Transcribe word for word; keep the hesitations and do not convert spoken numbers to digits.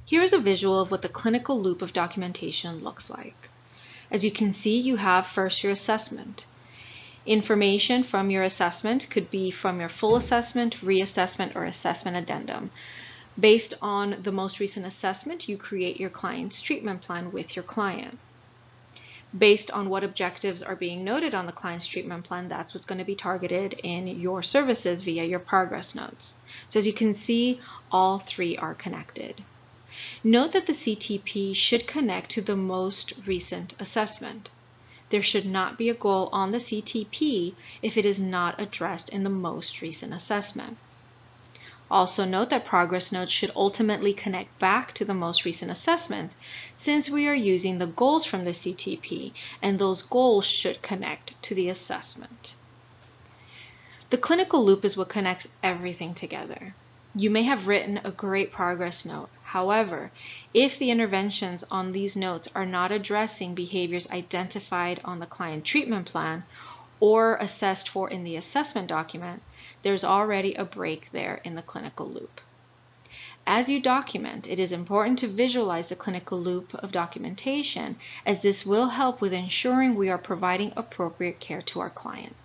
Here is a visual of what the clinical loop of documentation looks like. As you can see, you have first your assessment. Information from your assessment could be from your full assessment, reassessment, or assessment addendum. Based on the most recent assessment, you create your client's treatment plan with your client. Based on what objectives are being noted on the client's treatment plan, that's what's going to be targeted in your services via your progress notes. So as you can see, all three are connected. Note that the C T P should connect to the most recent assessment. There should not be a goal on the C T P if it is not addressed in the most recent assessment. Also note that progress notes should ultimately connect back to the most recent assessment, since we are using the goals from the C T P, and those goals should connect to the assessment. The clinical loop is what connects everything together. You may have written a great progress note. However, if the interventions on these notes are not addressing behaviors identified on the client treatment plan or assessed for in the assessment document, there's already a break there in the clinical loop. As you document, it is important to visualize the clinical loop of documentation, as this will help with ensuring we are providing appropriate care to our client.